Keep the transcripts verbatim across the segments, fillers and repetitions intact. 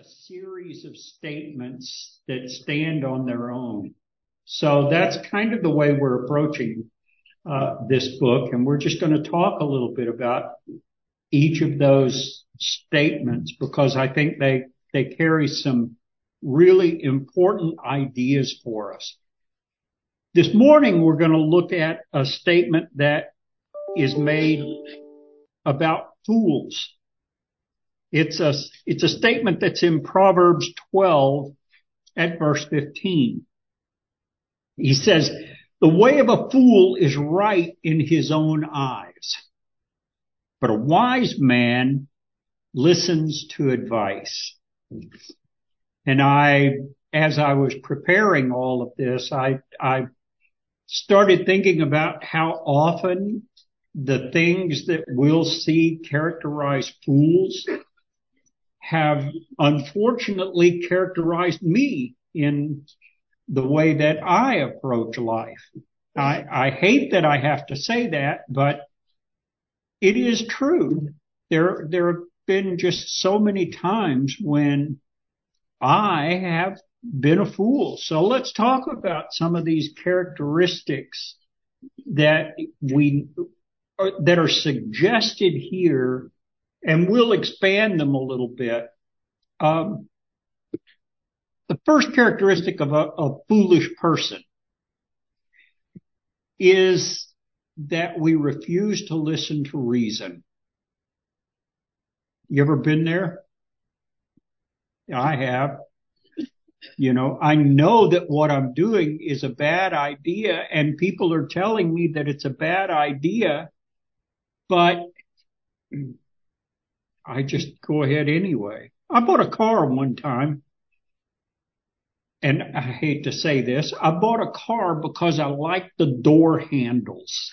a series of statements that stand on their own. So that's kind of the way we're approaching uh, this book, and we're just going to talk a little bit about each of those statements because I think they they carry some really important ideas for us. This morning, we're going to look at a statement that is made about fools. It's a, it's a statement that's in Proverbs twelve at verse fifteen. He says, "The way of a fool is right in his own eyes, but a wise man listens to advice." And I, as I was preparing all of this, I, I started thinking about how often the things that we'll see characterize fools have unfortunately characterized me in the way that I approach life. I, I hate that I have to say that, but it is true. There, there have been just so many times when I have been a fool. So let's talk about some of these characteristics that we are, that are suggested here, and we'll expand them a little bit. Um, the first characteristic of a, a foolish person is that we refuse to listen to reason. You ever been there? I have. You know, I know that what I'm doing is a bad idea, and people are telling me that it's a bad idea, but I just go ahead anyway. I bought a car one time, and I hate to say this, I bought a car because I liked the door handles.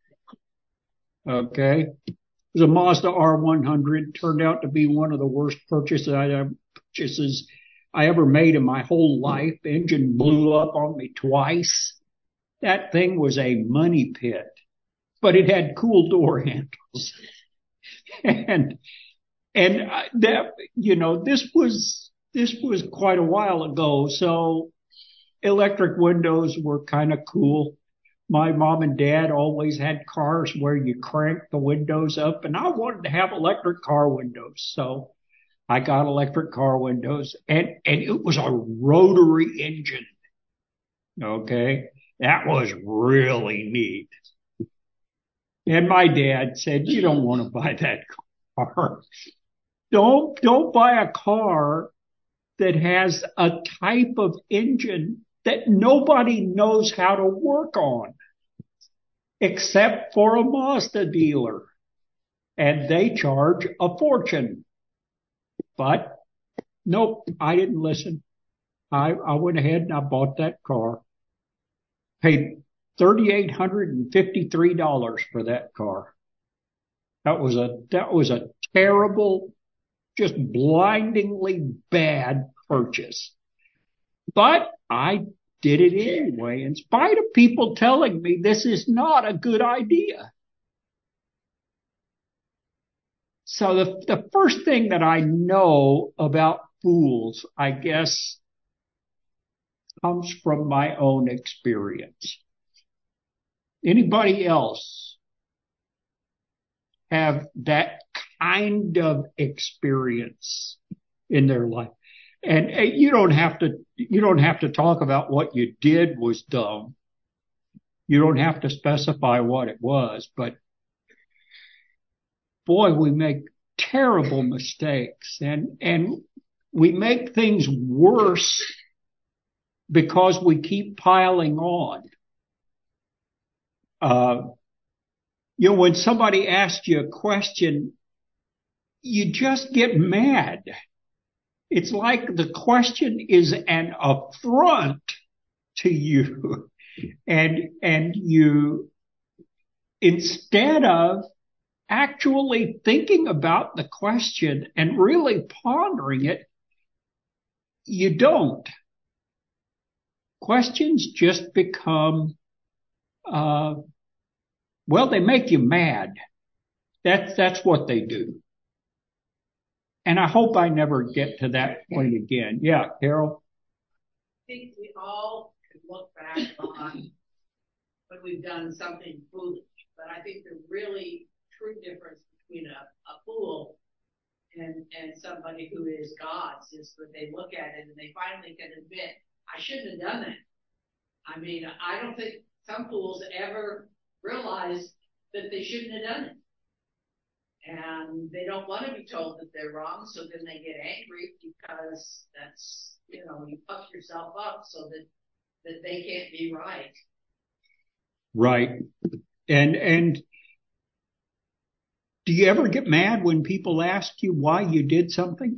Okay? It was a Mazda R one hundred, turned out to be one of the worst purchases I ever, purchases I ever made in my whole life. The engine blew up on me twice. That thing was a money pit, but it had cool door handles. and And that, you know, this was, this was quite a while ago. So electric windows were kind of cool. My mom and dad always had cars where you crank the windows up, and I wanted to have electric car windows. So I got electric car windows, and, and it was a rotary engine. Okay. That was really neat. And my dad said, "You don't want to buy that car. Don't, don't buy a car that has a type of engine that nobody knows how to work on except for a Mazda dealer. And they charge a fortune." But nope, I didn't listen. I, I went ahead and I bought that car. Paid three thousand eight hundred fifty-three dollars for that car. That was a, that was a terrible, just blindingly bad purchase. But I did it anyway, in spite of people telling me this is not a good idea. So the, the first thing that I know about fools, I guess, comes from my own experience. Anybody else have that kind of experience in their life? And you don't have to, you don't have to talk about what you did was dumb. You don't have to specify what it was, but boy, we make terrible mistakes, and, and we make things worse because we keep piling on. Uh, you know, when somebody asks you a question, you just get mad. It's like the question is an affront to you. And, and you, instead of actually thinking about the question and really pondering it, you don't. Questions just become, uh, well, they make you mad. That's, that's what they do. And I hope I never get to that point again. Yeah, Carol? I think we all could look back on when we've done something foolish, but I think the really true difference between a, a fool and, and somebody who is God's is that they look at it and they finally can admit, I shouldn't have done that. I mean, I don't think some fools ever realize that they shouldn't have done it. And they don't want to be told that they're wrong, so then they get angry because that's, you know, you puff yourself up so that, that they can't be right. Right. And, and do you ever get mad when people ask you why you did something?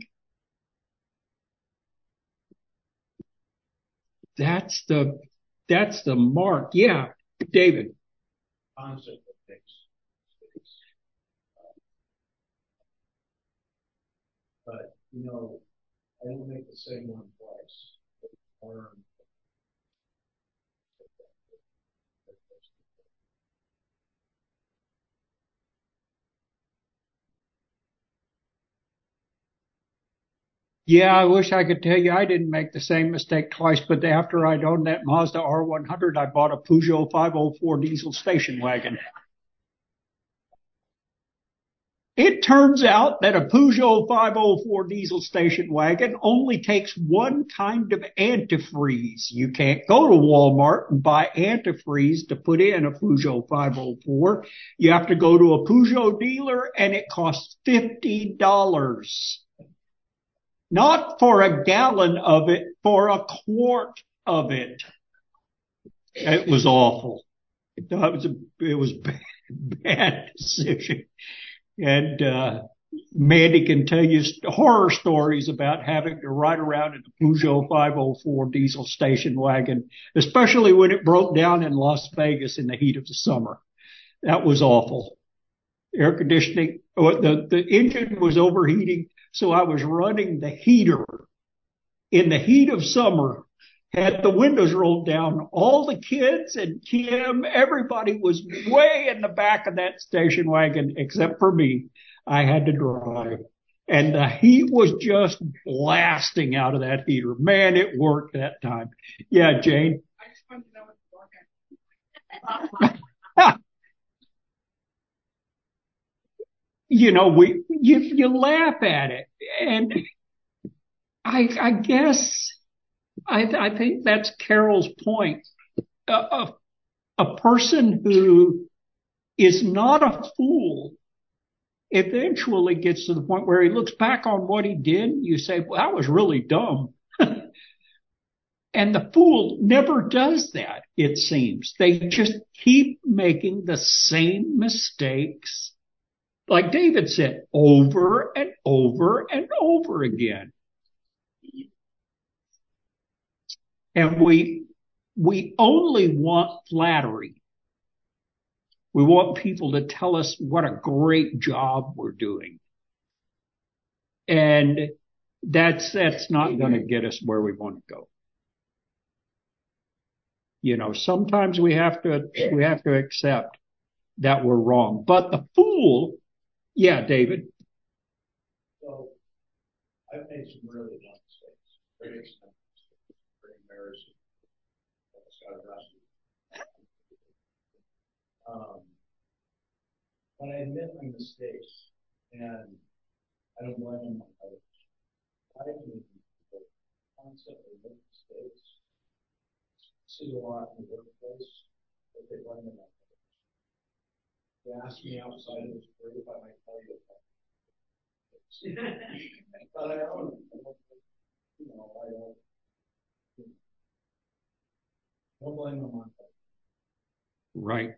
That's the, that's the mark. Yeah, David. Concept of fix. But, you know, I don't make the same one twice. Learn. Yeah, I wish I could tell you I didn't make the same mistake twice, but after I'd owned that Mazda R one hundred, I bought a Peugeot five oh four diesel station wagon. It turns out that a Peugeot five oh four diesel station wagon only takes one kind of antifreeze. You can't go to Walmart and buy antifreeze to put in a Peugeot five oh four. You have to go to a Peugeot dealer and it costs fifty dollars. Not for a gallon of it, for a quart of it. It was awful. It was a, it was a bad, bad decision. And uh, Mandy can tell you horror stories about having to ride around in a Peugeot five oh four diesel station wagon, especially when it broke down in Las Vegas in the heat of the summer. That was awful. Air conditioning, the, the engine was overheating, so I was running the heater in the heat of summer, had the windows rolled down. All the kids and Kim, everybody was way in the back of that station wagon, except for me. I had to drive. And the heat was just blasting out of that heater. Man, it worked that time. Yeah, Jane? I just wanted to know what the You know, we you you laugh at it, and I I guess I I think that's Carol's point. A, a, a person who is not a fool eventually gets to the point where he looks back on what he did. You say, "Well, that was really dumb," and the fool never does that. It seems they just keep making the same mistakes. Like David said, over and over and over again. And we, we only want flattery. We want people to tell us what a great job we're doing. And that's, that's not going to get us where we want to go. You know, sometimes we have to, we have to accept that we're wrong. But the fool, yeah, David. So I've made some really dumb mistakes, very expensive mistakes, very embarrassing. I just got arrested. Um, but I admit my mistakes, and I don't blame them on others. I think people constantly make mistakes. I see a lot in the workplace, but they blame them on others. If you ask me outside of this group, I might tell you about but I don't, you know, I don't, don't blame them on that. Right.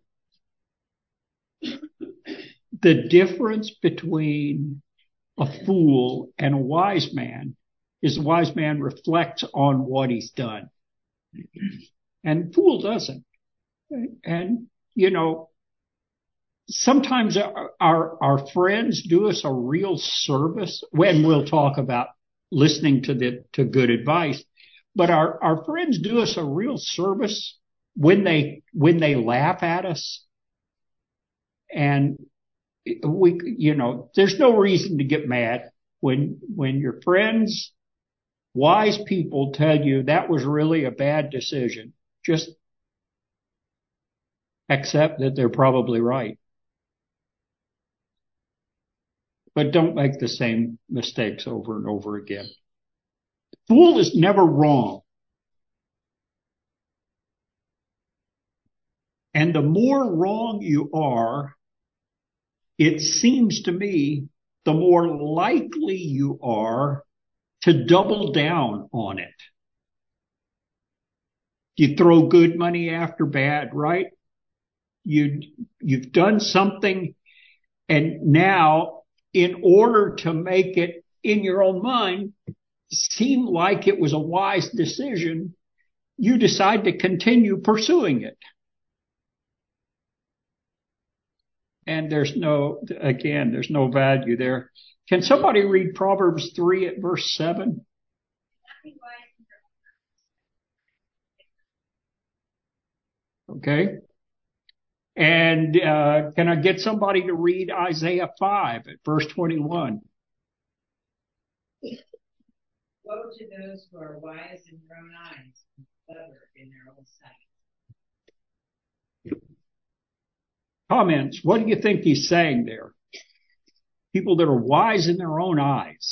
The difference between a fool and a wise man is a wise man reflects on what he's done. And fool doesn't. And, you know, sometimes our, our, our friends do us a real service when we'll talk about listening to the, to good advice, but our, our friends do us a real service when they, when they laugh at us. And we, you know, there's no reason to get mad. When, when your friends, wise people tell you that was really a bad decision, just accept that they're probably right. But don't make the same mistakes over and over again. Fool is never wrong. And the more wrong you are, it seems to me, the more likely you are to double down on it. You throw good money after bad, right? You, you've done something, and now, in order to make it in your own mind seem like it was a wise decision, you decide to continue pursuing it. And there's no, again, there's no value there. Can somebody read Proverbs three at verse seven? Okay. And uh, can I get somebody to read Isaiah five at verse twenty-one? Woe to those who are wise in their own eyes and clever in their own sight. Comments. What do you think he's saying there? People that are wise in their own eyes.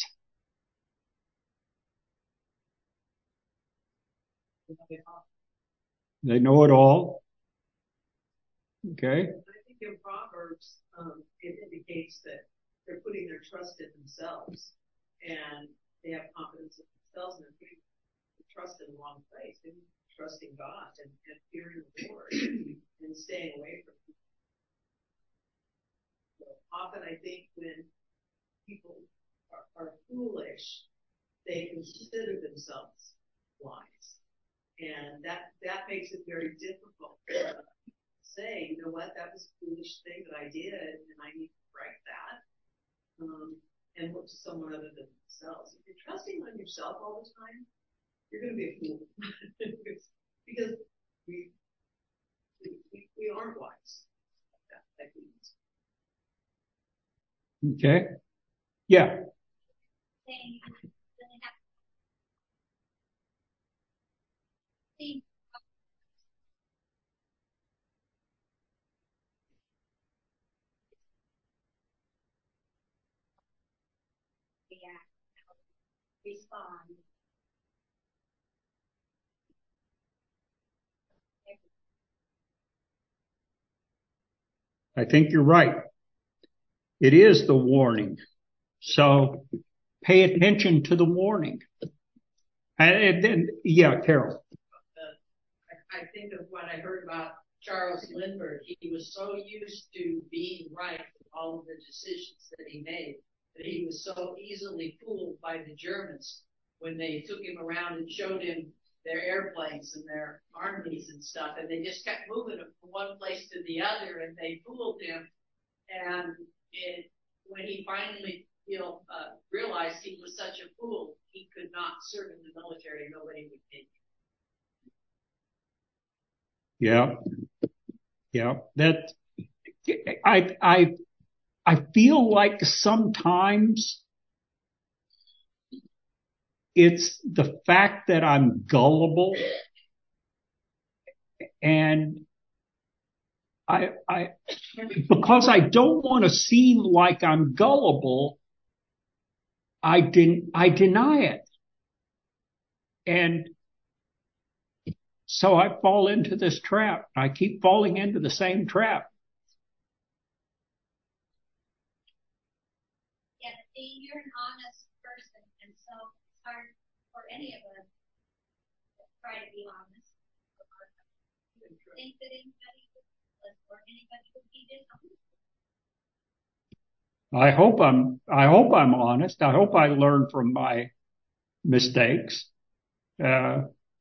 They know it all. Okay. I think in Proverbs, um, it indicates that they're putting their trust in themselves, and they have confidence in themselves, and they're putting trust in the wrong place. They trust in God and, and fearing the Lord and staying away from people. So often I think when people are, are foolish, they consider themselves wise. And that, that makes it very difficult to say, you know what, that was a foolish thing that I did, and I need to correct that. Um, and look to someone other than themselves. If you're trusting on yourself all the time, you're going to be a fool. Because we, we, we aren't wise. Like that. Okay. Yeah. Respond. I think you're right. It is the warning. So pay attention to the warning. And then, yeah, Carol. Uh, I think of what I heard about Charles Lindbergh. He was so used to being right with all of the decisions that he made that he was so easily fooled by the Germans when they took him around and showed him their airplanes and their armies and stuff, and they just kept moving them from one place to the other, and they fooled him. And it, when he finally, you know, uh, realized he was such a fool, he could not serve in the military. Nobody would take him. Yeah. Yeah. That, I, I, I feel like sometimes it's the fact that I'm gullible, and I, I, because I don't want to seem like I'm gullible, I den, I deny it. And so I fall into this trap. I keep falling into the same trap. Yeah, see, you're an honest person, and so it's hard for any of us to try to be honest. I think that anybody or anybody would be dishonest. I hope I'm, I hope I'm honest. I hope I learn from my mistakes. Uh,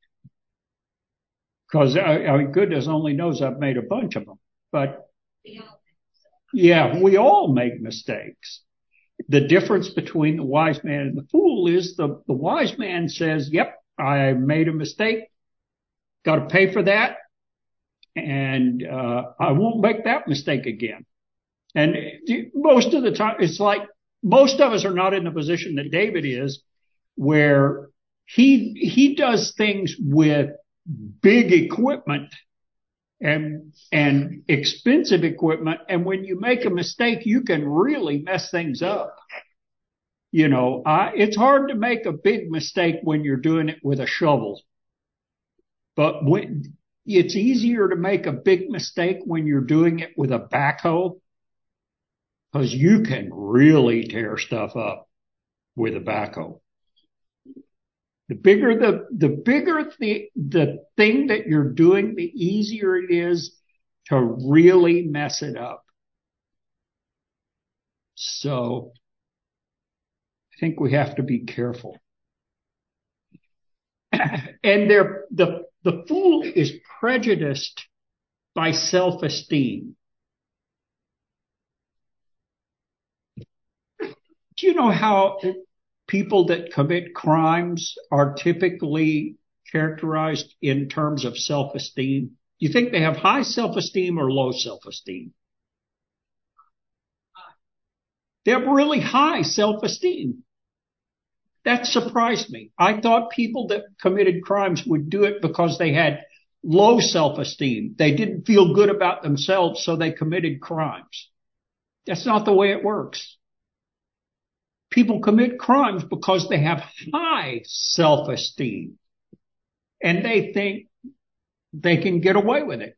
cause I, I, goodness only knows I've made a bunch of them, but yeah, we all make mistakes. The difference between the wise man and the fool is the, the wise man says, yep, I made a mistake. Got to pay for that. And, uh, I won't make that mistake again. And most of the time, it's like most of us are not in the position that David is, where he he does things with big equipment and and expensive equipment, and when you make a mistake, you can really mess things up. You know, I, it's hard to make a big mistake when you're doing it with a shovel, but when, it's easier to make a big mistake when you're doing it with a backhoe, because you can really tear stuff up with a backhoe. The bigger the the bigger the the thing that you're doing, the easier it is to really mess it up. So I think we have to be careful. And they're, the the fool is prejudiced by self-esteem. Do you know how people that commit crimes are typically characterized in terms of self-esteem? Do you think they have high self-esteem or low self-esteem? They have really high self-esteem. That surprised me. I thought people that committed crimes would do it because they had low self-esteem. They didn't feel good about themselves, so they committed crimes. That's not the way it works. People commit crimes because they have high self-esteem, and they think they can get away with it.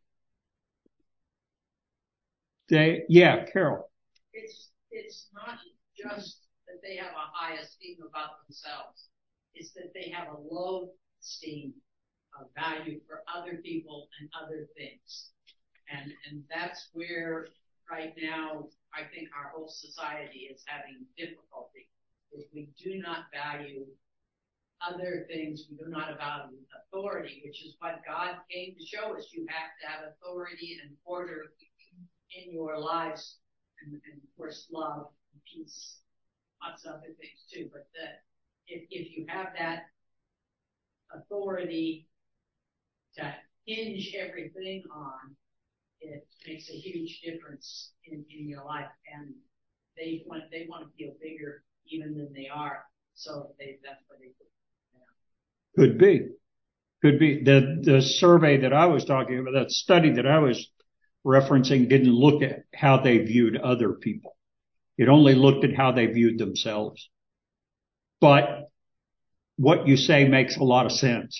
They, yeah, Carol. It's it's not just that they have a high esteem about themselves. It's that they have a low esteem of value for other people and other things. And and that's where right now I think our whole society is having difficulty. Is we do not value other things. We do not value authority, which is what God came to show us. You have to have authority and order in your lives, and, and of course love and peace, lots of other things too. But that if if you have that authority to hinge everything on, it makes a huge difference in, in your life. And they want they want to feel bigger even than they are. So they that's what they do. Yeah. Could be. Could be. The the survey that I was talking about, that study that I was referencing, didn't look at how they viewed other people. It only looked at how they viewed themselves. But what you say makes a lot of sense.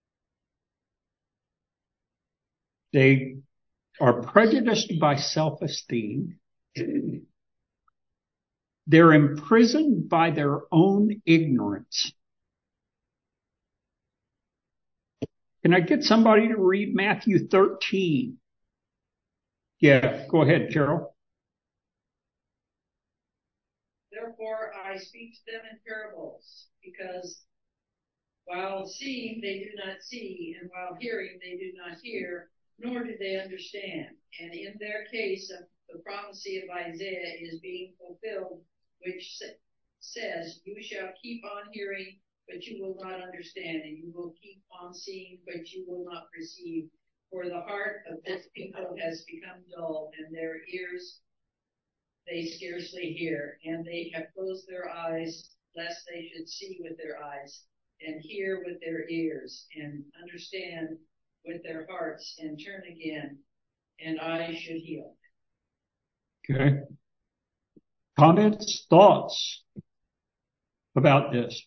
They are prejudiced by self-esteem. They're imprisoned by their own ignorance. Can I get somebody to read Matthew thirteen? Yeah, go ahead, Carol. Therefore I speak to them in parables, because while seeing they do not see, and while hearing they do not hear, nor do they understand. And in their case, the prophecy of Isaiah is being fulfilled, which says, you shall keep on hearing, but you will not understand, and you will keep on seeing, but you will not perceive. For the heart of this people has become dull, and their ears they scarcely hear, and they have closed their eyes, lest they should see with their eyes, and hear with their ears, and understand with their hearts, and turn again, and I should heal. Okay. Comments, thoughts about this?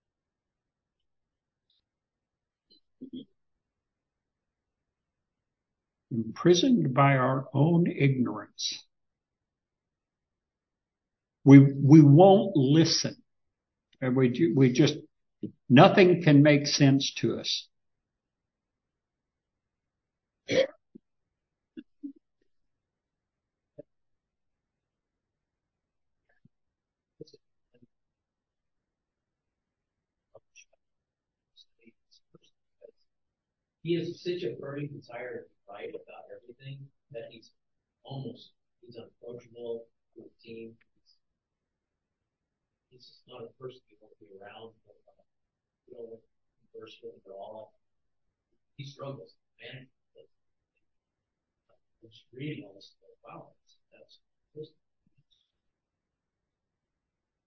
Imprisoned by our own ignorance. We we won't listen. And we we just, nothing can make sense to us. He has such a burning desire to fight about everything that he's almost, he's unapproachable to the team. He's just not a person you want to be around. You don't want to converse with at all. He struggles, man. Just reading all this stuff, wow, that's, that's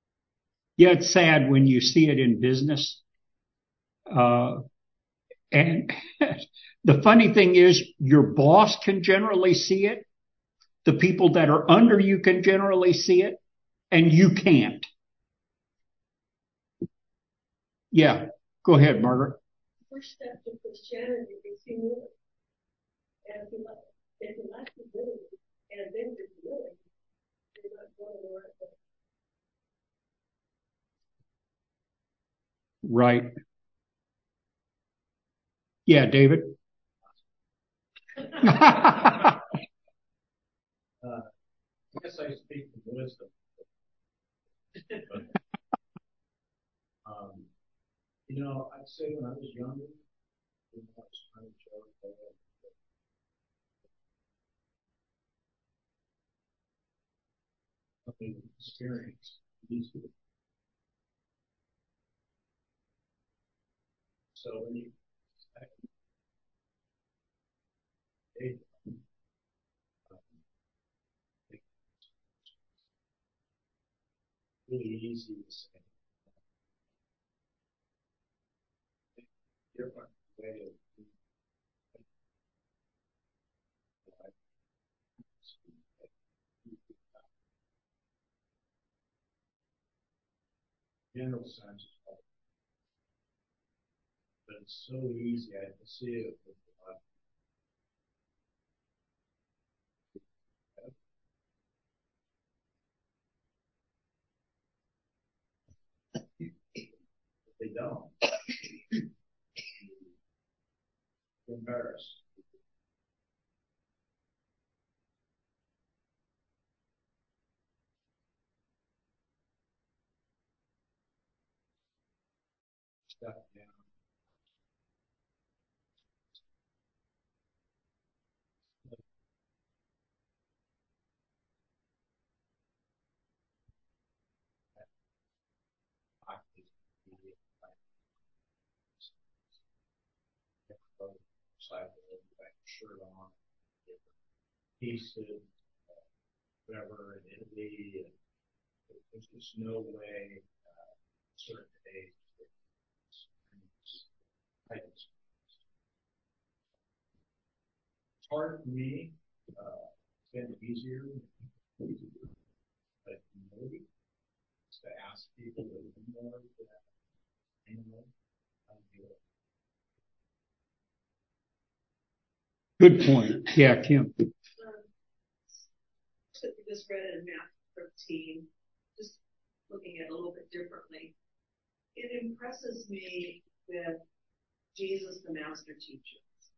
Yeah, it's sad when you see it in business. Uh, and the funny thing is your boss can generally see it. The people that are under you can generally see it, and you can't. Yeah, go ahead, Margaret. First step to Christianity is humility. And if you lack, if you lack humility, and then you're willing, you're not going to the right way. Right. Yeah, David. uh, I guess I speak from wisdom. But, um, you know, I'd say when I was younger, when I was trying to show that something experience easily. So when you it, um, it's really easy to say different way of general sense, but it's so easy. I can see it with they don't. You're embarrassed. Step down. Shirt on, pieces, whatever in Italy, and there's just no way, uh, certain age. It's hard for me, uh, it's been easier, but humility is to ask people to do more that anyway, how to do it. Good point. Yeah, Kim. Um, so we just read it in Matthew thirteen, just looking at it a little bit differently. It impresses me with Jesus, the master teacher.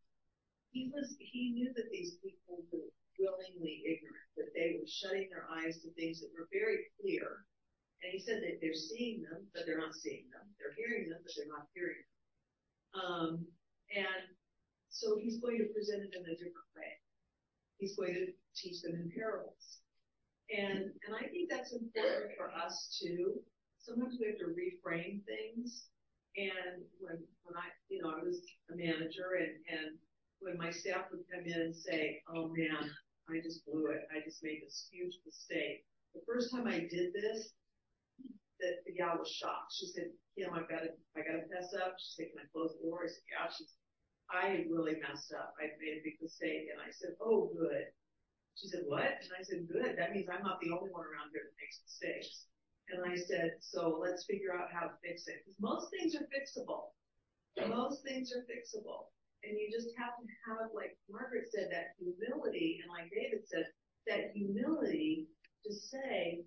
He was, he knew that these people were willingly ignorant, that they were shutting their eyes to things that were very clear. And he said that they're seeing them, but they're not seeing them. They're hearing them, but they're not hearing them. Um, and so he's going to present it in a different way. He's going to teach them in parables. And, and I think that's important for us too. Sometimes we have to reframe things. And when, when I, you know, I was a manager and, and when my staff would come in and say, oh man, I just blew it. I just made this huge mistake. The first time I did this, the, the gal was shocked. She said, Kim, I've got to, I got to fess up. She said, can I close the door? I said, yeah. She said, I really messed up. I made a big mistake. And I said, oh, good. She said, what? And I said, good. That means I'm not the only one around here that makes mistakes. And I said, so let's figure out how to fix it. Because most things are fixable. Most things are fixable. And you just have to have, like Margaret said, that humility. And like David said, that humility to say,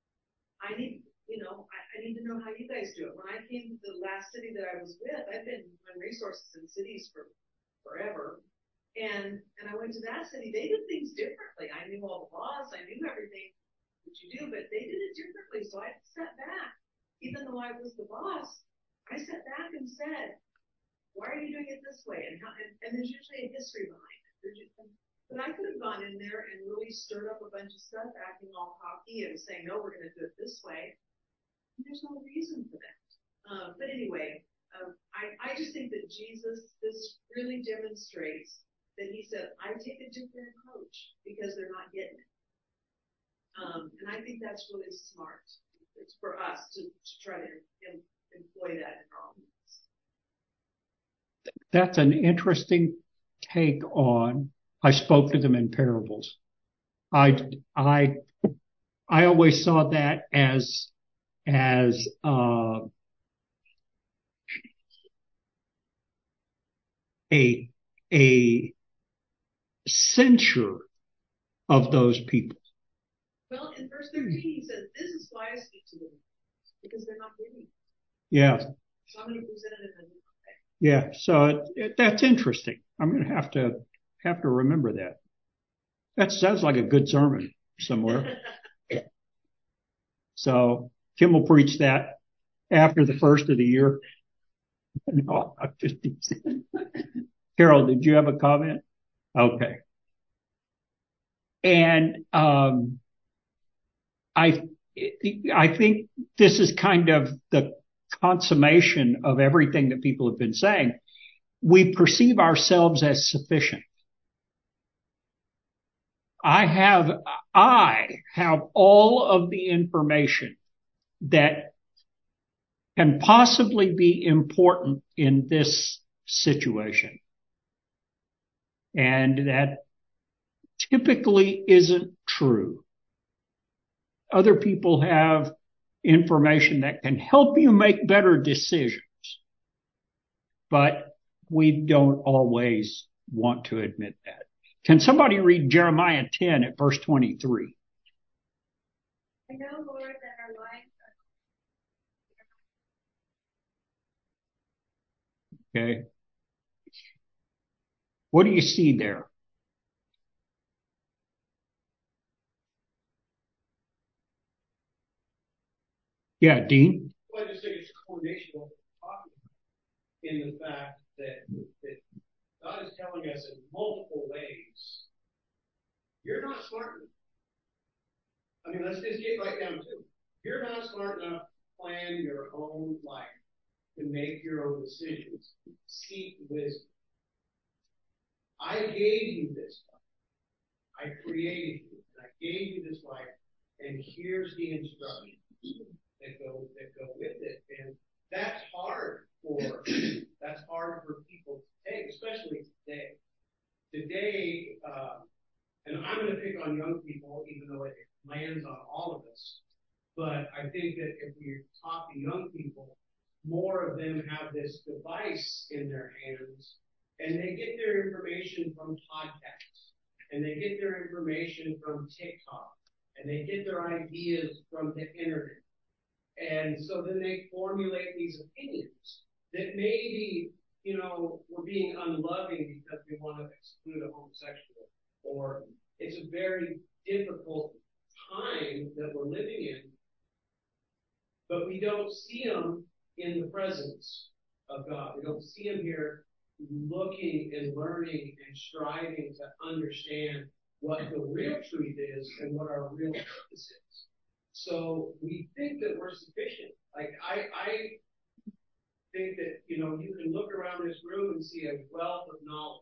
I need, you know, I, I need to know how you guys do it. When I came to the last city that I was with, I've been on resources in cities for forever. And, and I went to that city. They did things differently. I knew all the laws. I knew everything that you do, but they did it differently. So I sat back. Even though I was the boss, I sat back and said, why are you doing it this way? And, how, and, and there's usually a history behind it. Just, but I could have gone in there and really stirred up a bunch of stuff, acting all cocky and saying, no, we're going to do it this way. And there's no reason for that. Um, but anyway, um, I, I just think that Jesus, this really demonstrates that he said, I take a different approach because they're not getting it. Um, and I think that's really smart. it's for us to, to try to em, employ that in our own lives. That's an interesting take on, I spoke to them in parables. I, I, I always saw that as, as, uh, a, a censure of those people. Well, in verse thirteen, he says, this is why I speak to them, because they're not living. Yeah. So I'm going to present it in a different way. Yeah. So it, it, that's interesting. I'm going to have to, have to remember that. That sounds like a good sermon somewhere. So Kim will preach that after the first of the year. No, I'm just teasing. Carol, did you have a comment? Okay. And, um, I, I think this is kind of the consummation of everything that people have been saying. We perceive ourselves as sufficient. I have, I have all of the information that can possibly be important in this situation. And that typically isn't true. Other people have information that can help you make better decisions, but we don't always want to admit that. Can somebody read Jeremiah ten at verse twenty-three? I know, Lord, that our lives are. Okay. What do you see there? Yeah, Dean? Well, I just think it's a combination of what we're talking about in the fact that, that God is telling us in multiple ways, you're not smart enough. I mean, let's just get right down to it. You're not smart enough to plan your own life, to make your own decisions. Seek wisdom. I gave you this life. I created you. And I gave you this life. And here's the instructions that go that go with it. And that's hard for that's hard for people to take, especially today. Today, uh, and I'm going to pick on young people, even though it lands on all of us. But I think that if we talk to young people, more of them have this device in their hands, and they get their information from podcasts, and they get their information from TikTok, and they get their ideas from the internet. And so then they formulate these opinions that maybe, you know, we're being unloving because we want to exclude a homosexual, or it's a very difficult time that we're living in, but we don't see them in the presence of God. We don't see them here looking and learning and striving to understand what the real truth is and what our real purpose is. So we think that we're sufficient. Like I, I think that, you know, you can look around this room and see a wealth of knowledge.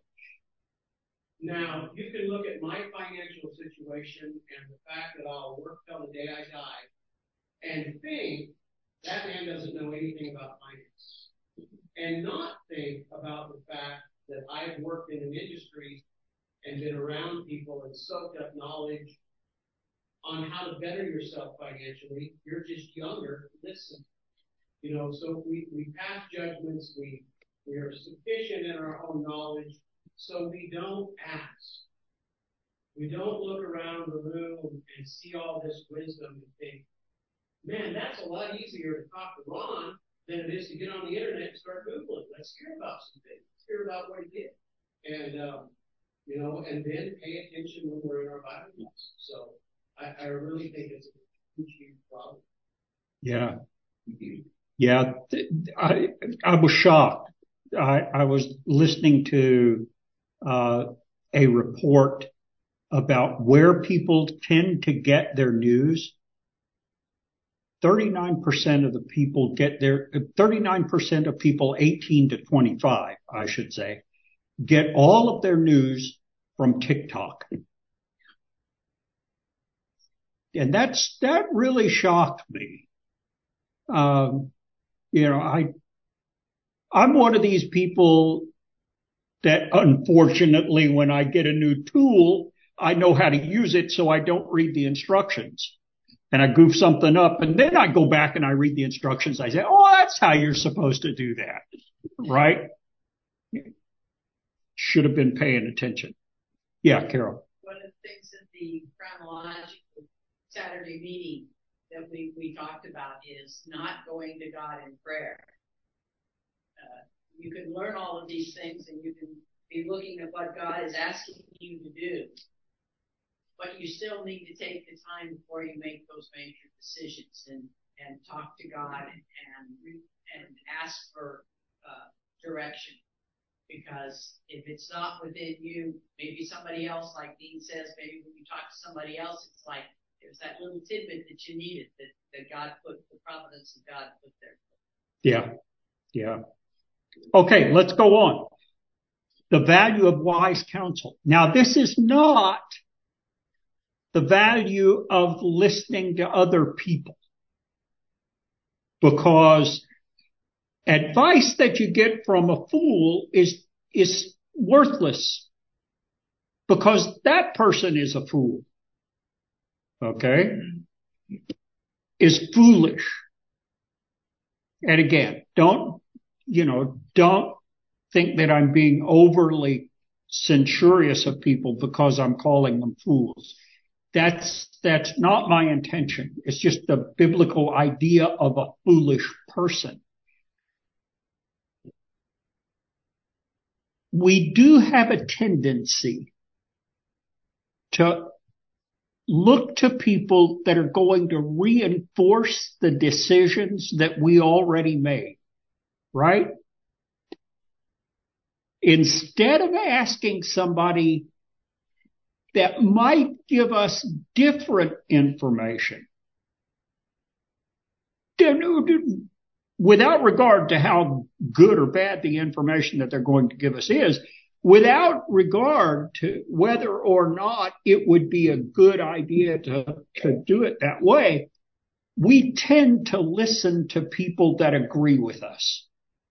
Now, you can look at my financial situation and the fact that I'll work till the day I die and think that man doesn't know anything about finance, and not think about the fact that I've worked in an industry and been around people and soaked up knowledge on how to better yourself financially. You're just younger. Listen, you know, so we, we pass judgments. We, we are sufficient in our own knowledge, so we don't ask. We don't look around the room and see all this wisdom and think, man, that's a lot easier to talk to Ron than it is to get on the internet and start Googling. Let's hear about some things. Let's hear about what he did. And, um, you know, and then pay attention when we're in our Bible class. So I, I really think it's a huge, huge problem. Yeah. Yeah. I, I was shocked. I, I was listening to, uh, a report about where people tend to get their news. thirty-nine percent of the people get their, thirty-nine percent of people eighteen to twenty-five, I should say, get all of their news from TikTok. And that's, that really shocked me. Um, you know, I, I'm one of these people that unfortunately, when I get a new tool, I know how to use it, so I don't read the instructions. And I goof something up, and then I go back and I read the instructions. I say, oh, that's how you're supposed to do that, right? Should have been paying attention. Yeah, Carol. One of the things in the chronological Saturday meeting that we, we talked about is not going to God in prayer. Uh, you can learn all of these things and you can be looking at what God is asking you to do. But you still need to take the time before you make those major decisions and, and talk to God and, and, and ask for uh, direction. Because if it's not within you, maybe somebody else, like Dean says, maybe when you talk to somebody else, it's like there's that little tidbit that you needed that, that God put, the providence of God put there. Yeah, yeah. Okay, let's go on. The value of wise counsel. Now, this is not the value of listening to other people, because advice that you get from a fool is is worthless, because that person is a fool. Okay? Is foolish. And again, don't, you know, don't think that I'm being overly censorious of people because I'm calling them fools. That's, that's not my intention. It's just the biblical idea of a foolish person. We do have a tendency to look to people that are going to reinforce the decisions that we already made, right? Instead of asking somebody that might give us different information, without regard to how good or bad the information that they're going to give us is, without regard to whether or not it would be a good idea to, to do it that way, we tend to listen to people that agree with us.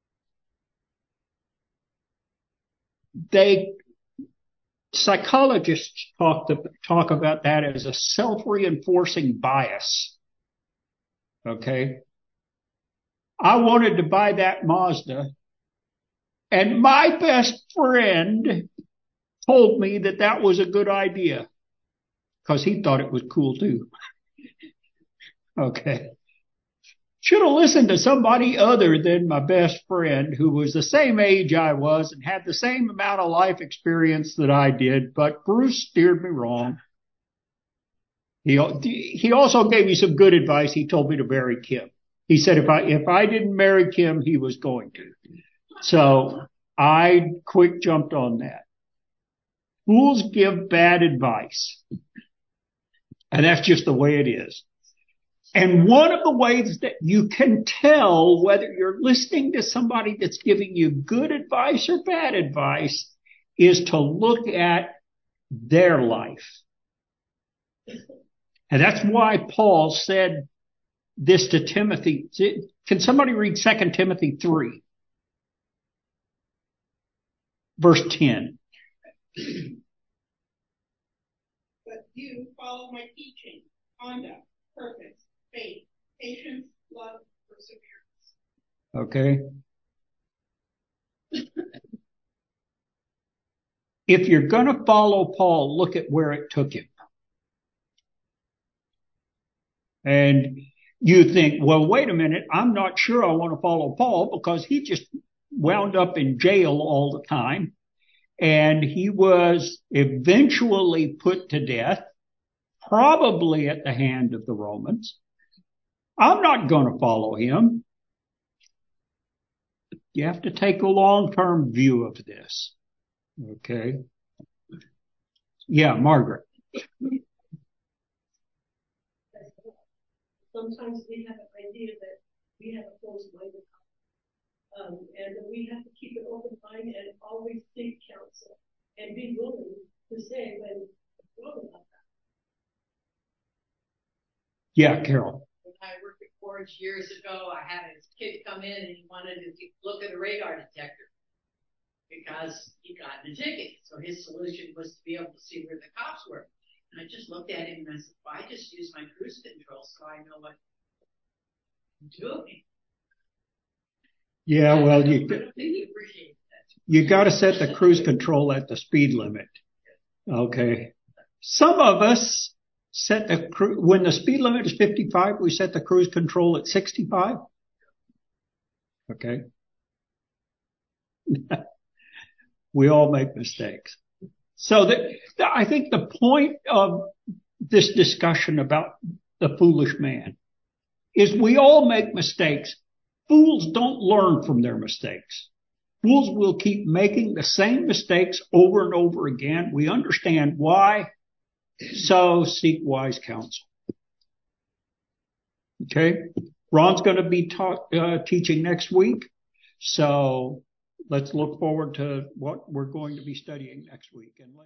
They, psychologists talk, to, talk about that as a self-reinforcing bias. Okay? I wanted to buy that Mazda, and my best friend told me that that was a good idea because he thought it was cool too. Okay. Should have listened to somebody other than my best friend who was the same age I was and had the same amount of life experience that I did, but Bruce steered me wrong. He, he also gave me some good advice. He told me to marry Kim. He said if I, if I didn't marry Kim, he was going to. So I quick jumped on that. Fools give bad advice. And that's just the way it is. And one of the ways that you can tell whether you're listening to somebody that's giving you good advice or bad advice is to look at their life. And that's why Paul said this to Timothy. Can somebody read Second Timothy three? Verse ten. But you follow my teaching, conduct, purpose, faith, patience, love, perseverance. Okay. If you're going to follow Paul, look at where it took him. And you think, well, wait a minute, I'm not sure I want to follow Paul because he just wound up in jail all the time. And he was eventually put to death, probably at the hand of the Romans. I'm not going to follow him. You have to take a long-term view of this. Okay. Yeah, Margaret. Sometimes we have an idea that we have a closed mind, um, and we have to keep an open mind and always seek counsel and be willing to say when it's wrong about that. Yeah, Carol. When I worked at Forge years ago, because he got in a ticket. So his solution was to be able to see where the cops were. And I just looked at him and I said, well, I just use my cruise control so I know what I'm doing. Yeah, well, I don't, you I don't think he appreciates that. you got to set the cruise control at the speed limit. Okay. Some of us set the cru- when the speed limit is fifty-five, we set the cruise control at sixty-five. Okay. We all make mistakes. So that, I think the point of this discussion about the foolish man is we all make mistakes. Fools don't learn from their mistakes. Fools will keep making the same mistakes over and over again. We understand why. So seek wise counsel. Okay. Ron's going to be ta- uh, teaching next week. So let's look forward to what we're going to be studying next week. And let's